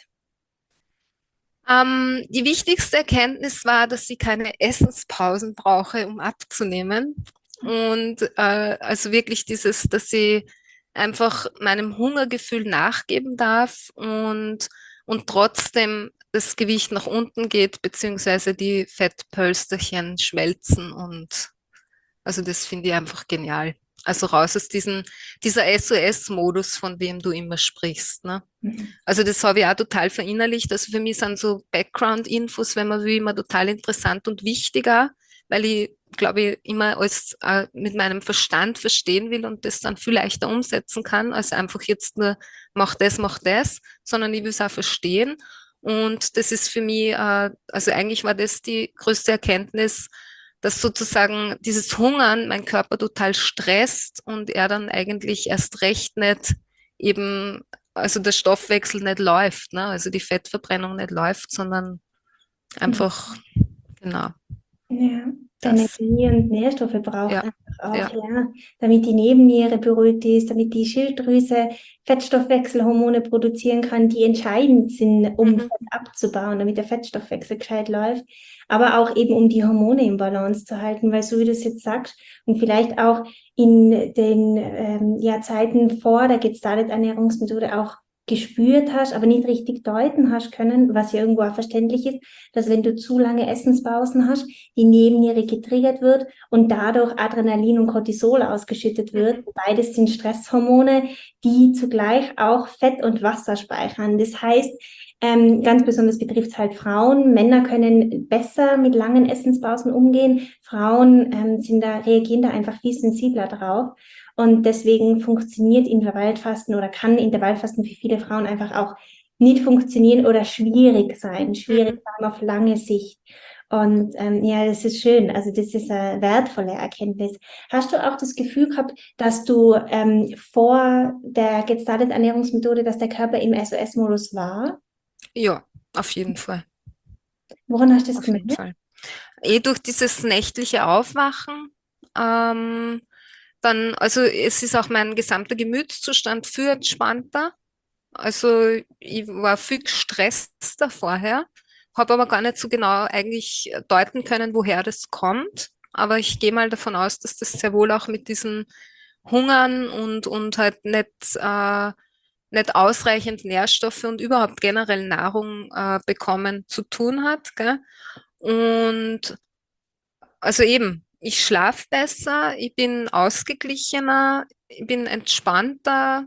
Ähm, die wichtigste Erkenntnis war, dass ich keine Essenspausen brauche, um abzunehmen. Und äh, also wirklich dieses, dass ich einfach meinem Hungergefühl nachgeben darf und, und trotzdem das Gewicht nach unten geht, beziehungsweise die Fettpölsterchen schmelzen. Und also das finde ich einfach genial. Also raus aus diesem, dieser S O S-Modus, von dem du immer sprichst, ne? Mhm. Also das habe ich auch total verinnerlicht. Also für mich sind so Background-Infos, wenn man will, immer total interessant und wichtiger, weil ich, glaube ich, immer alles äh, mit meinem Verstand verstehen will und das dann viel leichter umsetzen kann, als einfach jetzt nur mach das, mach das, sondern ich will es auch verstehen. Und das ist für mich, äh, also eigentlich war das die größte Erkenntnis, dass sozusagen dieses Hungern mein Körper total stresst und er dann eigentlich erst recht nicht eben, also der Stoffwechsel nicht läuft, ne? Also die Fettverbrennung nicht läuft, sondern einfach, genau, Ja, das. Energie und Nährstoffe braucht Ja, einfach auch, ja. ja, damit die Nebenniere beruhigt ist, damit die Schilddrüse Fettstoffwechselhormone produzieren kann, die entscheidend sind, um Mhm. Fett abzubauen, damit der Fettstoffwechsel gescheit läuft, aber auch eben um die Hormone im Balance zu halten, weil so wie du es jetzt sagst und vielleicht auch in den ähm, ja, Zeiten vor der Get-Started-Ernährungsmethode auch gespürt hast, aber nicht richtig deuten hast können, was ja irgendwo auch verständlich ist, dass wenn du zu lange Essenspausen hast, die Nebenniere getriggert wird und dadurch Adrenalin und Cortisol ausgeschüttet wird. Mhm. Beides sind Stresshormone, die zugleich auch Fett und Wasser speichern. Das heißt, ähm, ganz besonders betrifft es halt Frauen. Männer können besser mit langen Essenspausen umgehen. Frauen ähm, sind da, reagieren da einfach viel sensibler drauf. Und deswegen funktioniert Intervallfasten oder kann Intervallfasten für viele Frauen einfach auch nicht funktionieren oder schwierig sein. Schwierig Mhm. sein auf lange Sicht. Und ähm, ja, das ist schön. Also das ist eine wertvolle Erkenntnis. Hast du auch das Gefühl gehabt, dass du ähm, vor der Get-Started-Ernährungsmethode, dass der Körper im S O S-Modus war? Ja, auf jeden Fall. Woran hast du das Auf jeden gemerkt? Fall. Eh durch dieses nächtliche Aufwachen, ähm, dann, also es ist auch mein gesamter Gemütszustand viel entspannter. Also ich war viel gestresster vorher, habe aber gar nicht so genau eigentlich deuten können, woher das kommt. Aber ich gehe mal davon aus, dass das sehr wohl auch mit diesem Hungern und, und halt nicht, äh, nicht ausreichend Nährstoffe und überhaupt generell Nahrung äh, bekommen zu tun hat, gell? Und also eben, ich schlafe besser, ich bin ausgeglichener, ich bin entspannter,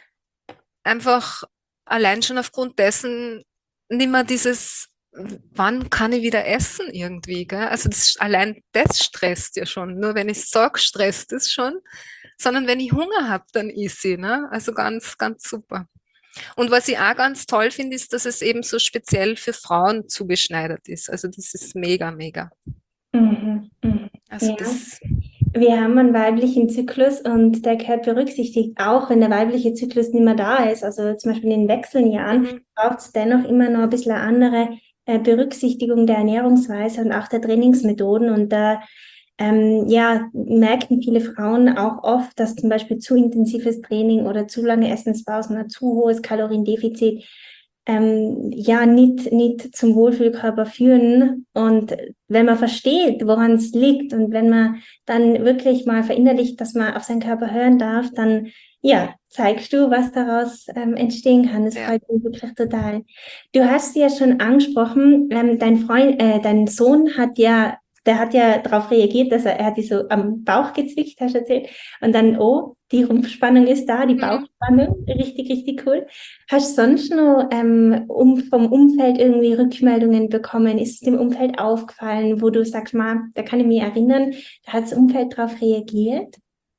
einfach allein schon aufgrund dessen nicht mehr dieses, wann kann ich wieder essen irgendwie, gell? Also das, allein das stresst ja schon. Nur wenn ich sage, stresst es schon, sondern wenn ich Hunger habe, dann ist ich, ne? Also ganz, ganz super. Und was ich auch ganz toll finde, ist, dass es eben so speziell für Frauen zugeschneidert ist. Also das ist mega, mega. Mhm, mhm. Also Ja, das, wir haben einen weiblichen Zyklus und der gehört berücksichtigt, auch wenn der weibliche Zyklus nicht mehr da ist. Also zum Beispiel in den Wechseljahren mhm. braucht es dennoch immer noch ein bisschen eine andere äh, Berücksichtigung der Ernährungsweise und auch der Trainingsmethoden. Und da ähm, ja, merken viele Frauen auch oft, dass zum Beispiel zu intensives Training oder zu lange Essenspausen oder zu hohes Kaloriendefizit ähm, ja nicht, nicht zum Wohlfühlkörper führen. Und wenn man versteht, woran es liegt und wenn man dann wirklich mal verinnerlicht, dass man auf seinen Körper hören darf, dann ja, zeigst du, was daraus ähm, entstehen kann. Das Ja. freut mich wirklich total. Du hast ja schon angesprochen, ähm, dein Freund, äh, dein Sohn hat ja, der hat ja darauf reagiert, dass er, er hat die so am Bauch gezwickt, hast du erzählt. Und dann, oh, die Rumpfspannung ist da, die Mhm. Bauchspannung, richtig, richtig cool. Hast du sonst noch ähm, um, vom Umfeld irgendwie Rückmeldungen bekommen? Ist es dem Umfeld aufgefallen, wo du sagst, mal, da kann ich mich erinnern, da hat das Umfeld darauf reagiert?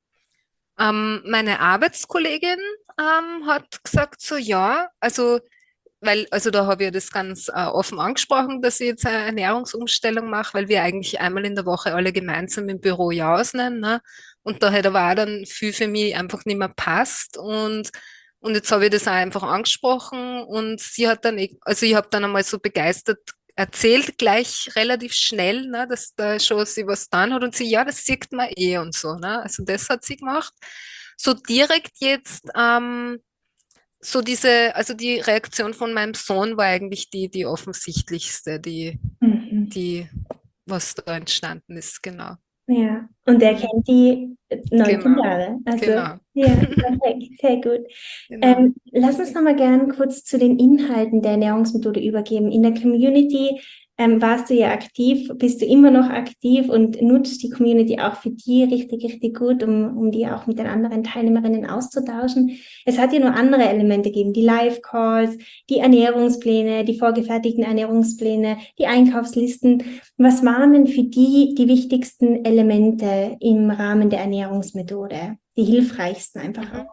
Ähm, meine Arbeitskollegin ähm, hat gesagt, so ja, also, weil, also da habe ich das ganz äh, offen angesprochen, dass ich jetzt eine Ernährungsumstellung mache, weil wir eigentlich einmal in der Woche alle gemeinsam im Büro jausen, ne? Und da hat aber auch dann viel für mich einfach nicht mehr passt. Und, und jetzt habe ich das auch einfach angesprochen und sie hat dann, eh- also ich habe dann einmal so begeistert erzählt, gleich relativ schnell, ne, dass da schon sie was getan hat und sie, ja, das sieht man eh und so, ne? Also das hat sie gemacht. So direkt jetzt, ähm, so diese, also die Reaktion von meinem Sohn war eigentlich die, die offensichtlichste, die, Mhm. die, was da entstanden ist, genau. Ja, und er Mhm. kennt die neunzehn Genau, Jahre. Also, genau, ja, perfekt, sehr gut. genau. Ähm, lass uns noch mal gerne kurz zu den Inhalten der Ernährungsmethode übergeben. In der Community ähm, warst du ja aktiv, bist du immer noch aktiv und nutzt die Community auch für die richtig, richtig gut, um, um die auch mit den anderen Teilnehmerinnen auszutauschen. Es hat ja nur andere Elemente gegeben, die Live-Calls, die Ernährungspläne, die vorgefertigten Ernährungspläne, die Einkaufslisten. Was waren denn für die die wichtigsten Elemente im Rahmen der Ernährungsmethode? Die hilfreichsten einfach Mhm. auch.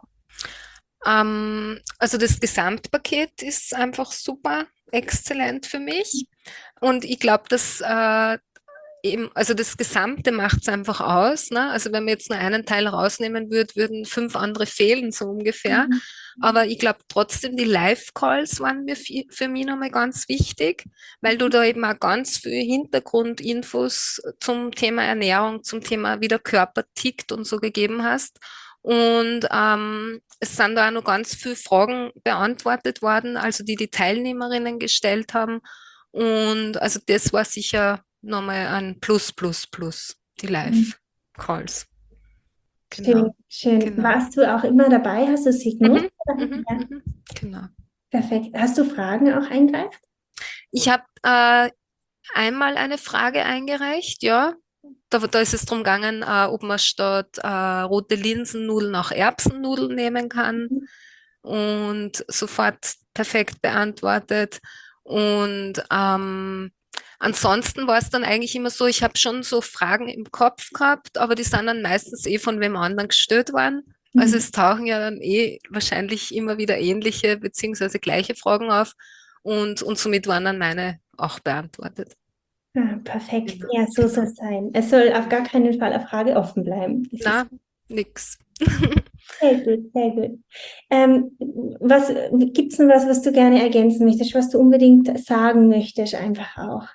Ähm, also das Gesamtpaket ist einfach super, exzellent für mich. Und ich glaube, dass äh, eben, also das Gesamte macht es einfach aus. Ne? Also wenn man jetzt nur einen Teil rausnehmen würde, würden fünf andere fehlen, so ungefähr. Mhm. Aber ich glaube trotzdem, die Live-Calls waren mir fi- für mich nochmal ganz wichtig, weil du da eben auch ganz viel Hintergrundinfos zum Thema Ernährung, zum Thema, wie der Körper tickt und so gegeben hast. Und ähm, es sind da auch noch ganz viele Fragen beantwortet worden, also die die Teilnehmerinnen gestellt haben. Und also das war sicher nochmal ein Plus, Plus, Plus, die Mhm. Live-Calls. Schön, Genau, schön. genau. Warst du auch immer dabei? Hast du sie genutzt? Mhm, mhm, Ja, mhm, genau. perfekt. Hast du Fragen auch eingereicht? Ich habe äh, einmal eine Frage eingereicht, ja. Da, da ist es darum gegangen, äh, ob man statt äh, rote Linsennudeln auch Erbsennudeln nehmen kann. Mhm. Und sofort perfekt beantwortet. Und ähm, ansonsten war es dann eigentlich immer so, ich habe schon so Fragen im Kopf gehabt, aber die sind dann meistens eh von wem anderen gestellt worden. Also Mhm. es tauchen ja dann eh wahrscheinlich immer wieder ähnliche beziehungsweise gleiche Fragen auf und, und somit waren dann meine auch beantwortet. Ah, perfekt. Genau, Ja, so soll genau. es sein. Es soll auf gar keinen Fall eine Frage offen bleiben. Das ist Na, nix. sehr gut, sehr gut. Ähm, was, gibt es noch was, was du gerne ergänzen möchtest, was du unbedingt sagen möchtest, einfach auch?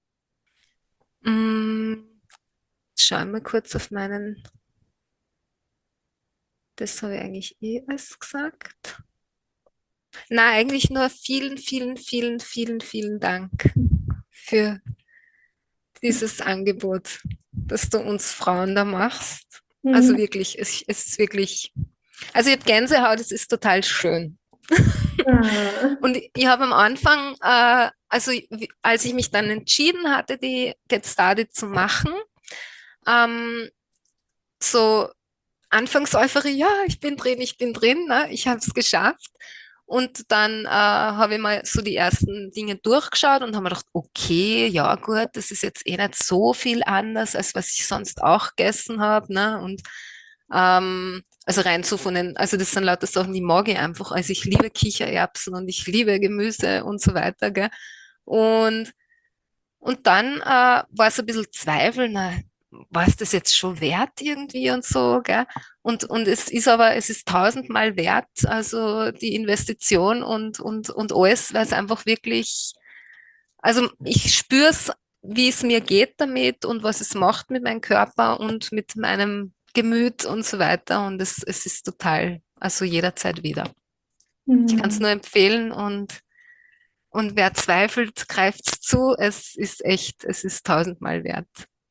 Mm, schau mal kurz auf meinen, das habe ich eigentlich eh alles gesagt. Na, eigentlich nur vielen, vielen, vielen, vielen, vielen Dank für dieses Angebot, das du uns Frauen da machst. Also Mhm. wirklich, es, es ist wirklich, also ich habe Gänsehaut, es ist total schön. Ah. Und ich habe am Anfang, äh, also wie- als ich mich dann entschieden hatte, die Get Started zu machen, ähm, so Anfangseuphorie, ja, ich bin drin, ich bin drin, ne? Ich habe es geschafft. Und dann äh, habe ich mal so die ersten Dinge durchgeschaut und habe mir gedacht, okay, ja gut, das ist jetzt eh nicht so viel anders, als was ich sonst auch gegessen habe. Ne? Und ähm, also rein so von den, also das sind lauter Sachen, die mag ich einfach. Also ich liebe Kichererbsen und ich liebe Gemüse und so weiter. Gell? Und und dann äh, war so ein bisschen Zweifel, na, war es das jetzt schon wert irgendwie und so, gell? Und, und es ist aber, es ist tausendmal wert, also die Investition und, und, und alles, weil es einfach wirklich, also ich spüre es, wie es mir geht damit und was es macht mit meinem Körper und mit meinem Gemüt und so weiter. Und es, es ist total, also jederzeit wieder. Ich kann es Mhm. nur empfehlen und und wer zweifelt, greift's zu. Es ist echt, es ist tausendmal wert.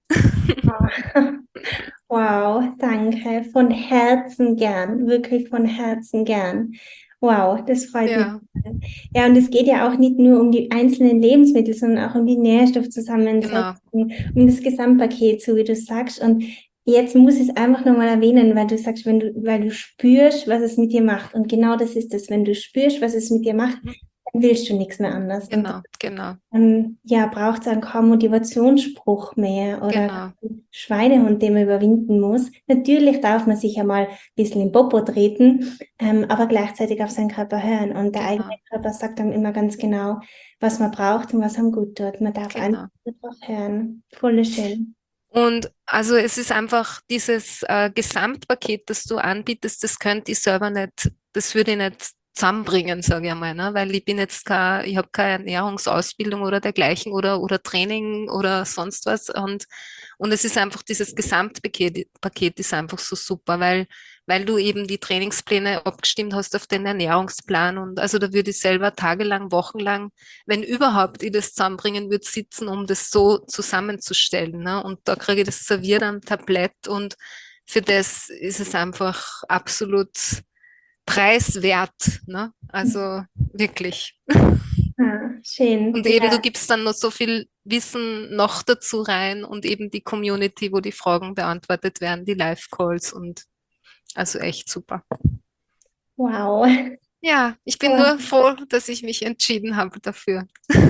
Wow, danke. Von Herzen gern, wirklich von Herzen gern. Wow, das freut mich. Ja, Ja, und es geht ja auch nicht nur um die einzelnen Lebensmittel, sondern auch um die Nährstoffzusammensetzung, genau, um das Gesamtpaket, so wie du sagst. Und jetzt muss ich es einfach nochmal erwähnen, weil du sagst, wenn du, weil du spürst, was es mit dir macht. Und genau das ist es. Wenn du spürst, was es mit dir macht, mhm, dann willst du nichts mehr anders. Und genau, genau, ähm, ja, braucht es dann kaum Motivationsspruch mehr oder genau, Schweinehund, den man überwinden muss. Natürlich darf man sich ja mal ein bisschen im Popo treten, ähm, aber gleichzeitig auf seinen Körper hören. Und der eigene genau, Körper sagt dann immer ganz genau, was man braucht und was einem gut tut. Man darf einfach genau. drauf hören. Voll schön. Und also es ist einfach dieses äh, Gesamtpaket, das du anbietest, das könnte ich selber nicht, das würde ich nicht zusammenbringen, sage ich einmal, ne? Weil ich bin jetzt kein, ich habe keine Ernährungsausbildung oder dergleichen oder, oder Training oder sonst was. Und, und es ist einfach dieses Gesamtpaket Paket ist einfach so super, weil, weil du eben die Trainingspläne abgestimmt hast auf den Ernährungsplan. Und also da würde ich selber tagelang, wochenlang, wenn überhaupt ich das zusammenbringen würde, sitzen, um das so zusammenzustellen. Ne? Und da kriege ich das serviert am Tablett und für das ist es einfach absolut preiswert. Ne? Also wirklich. Ah, schön. Und eben, du Ja, gibst dann noch so viel Wissen noch dazu rein und eben die Community, wo die Fragen beantwortet werden, die Live-Calls und also echt super. wow. Ja, ich bin Wow, nur froh, dass ich mich entschieden habe dafür.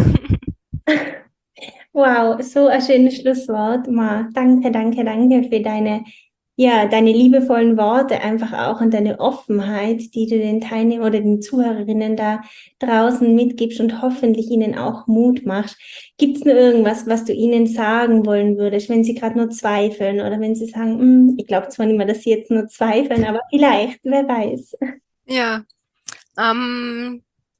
wow, so ein schönes Schlusswort. Ma, danke, danke, danke für deine Ja, deine liebevollen Worte einfach auch und deine Offenheit, die du den Teilnehmern oder den Zuhörerinnen da draußen mitgibst und hoffentlich ihnen auch Mut machst. Gibt es nur irgendwas, was du ihnen sagen wollen würdest, wenn sie gerade nur zweifeln oder wenn sie sagen, "Hm, ich glaube zwar nicht mehr, dass sie jetzt nur zweifeln, aber vielleicht, wer weiß." Ja, ähm,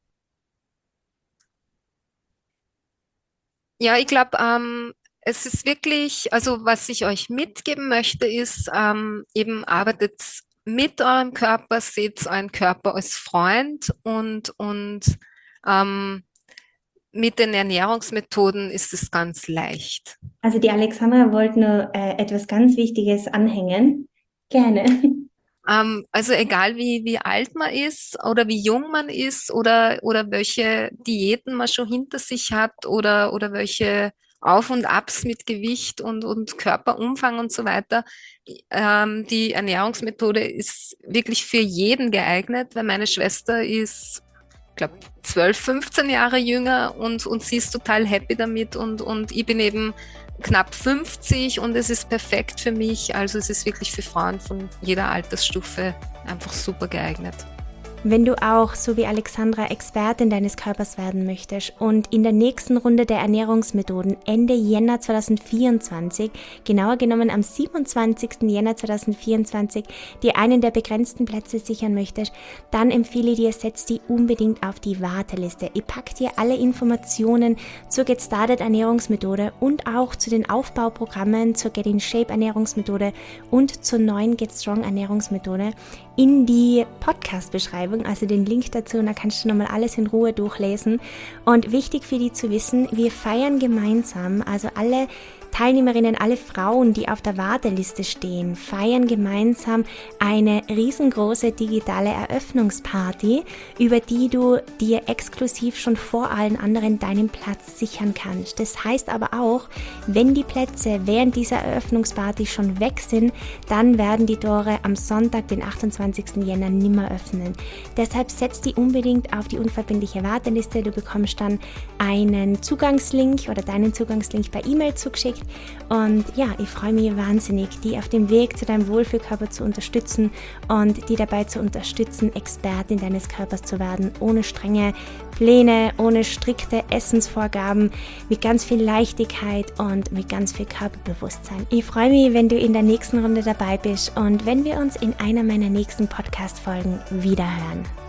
ja, ich glaube, ähm, es ist wirklich, also was ich euch mitgeben möchte, ist ähm, eben arbeitet mit eurem Körper, seht euren Körper als Freund und, und ähm, mit den Ernährungsmethoden ist es ganz leicht. Also die Alexandra wollte nur äh, etwas ganz Wichtiges anhängen. Gerne. Ähm, also egal wie, wie alt man ist oder wie jung man ist oder, oder welche Diäten man schon hinter sich hat oder, oder welche Auf und Abs mit Gewicht und, und Körperumfang und so weiter. Ähm, die Ernährungsmethode ist wirklich für jeden geeignet, weil meine Schwester ist, ich glaube, zwölf, fünfzehn Jahre jünger und, und sie ist total happy damit und, und ich bin eben knapp fünfzig und es ist perfekt für mich. Also es ist wirklich für Frauen von jeder Altersstufe einfach super geeignet. Wenn du auch, so wie Alexandra, Expertin deines Körpers werden möchtest und in der nächsten Runde der Ernährungsmethoden Ende Jänner zweitausendvierundzwanzig, genauer genommen am siebenundzwanzigsten Jänner zweitausendvierundzwanzig, dir einen der begrenzten Plätze sichern möchtest, dann empfehle ich dir, setz die unbedingt auf die Warteliste. Ich packe dir alle Informationen zur Get Started Ernährungsmethode und auch zu den Aufbauprogrammen, zur Get in Shape Ernährungsmethode und zur neuen Get Strong Ernährungsmethode in die Podcast-Beschreibung, also den Link dazu, und da kannst du nochmal alles in Ruhe durchlesen. Und wichtig für dich zu wissen, wir feiern gemeinsam, also alle Teilnehmerinnen, alle Frauen, die auf der Warteliste stehen, feiern gemeinsam eine riesengroße digitale Eröffnungsparty, über die du dir exklusiv schon vor allen anderen deinen Platz sichern kannst. Das heißt aber auch, wenn die Plätze während dieser Eröffnungsparty schon weg sind, dann werden die Tore am Sonntag, den achtundzwanzigsten Jänner, nimmer öffnen. Deshalb setz die unbedingt auf die unverbindliche Warteliste. Du bekommst dann einen Zugangslink oder deinen Zugangslink per E-Mail zugeschickt. Und ja, ich freue mich wahnsinnig, die auf dem Weg zu deinem Wohlfühlkörper zu unterstützen und die dabei zu unterstützen, Expertin deines Körpers zu werden, ohne strenge Pläne, ohne strikte Essensvorgaben, mit ganz viel Leichtigkeit und mit ganz viel Körperbewusstsein. Ich freue mich, wenn du in der nächsten Runde dabei bist und wenn wir uns in einer meiner nächsten Podcast-Folgen wiederhören.